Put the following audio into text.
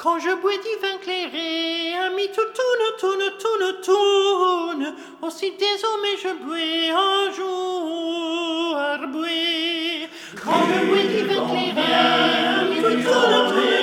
Quand je bois du vin clairé, ami tout tourne, aussi désormais je bois un jour, bois. Quand je bois du vin clairé, ami tout tourne.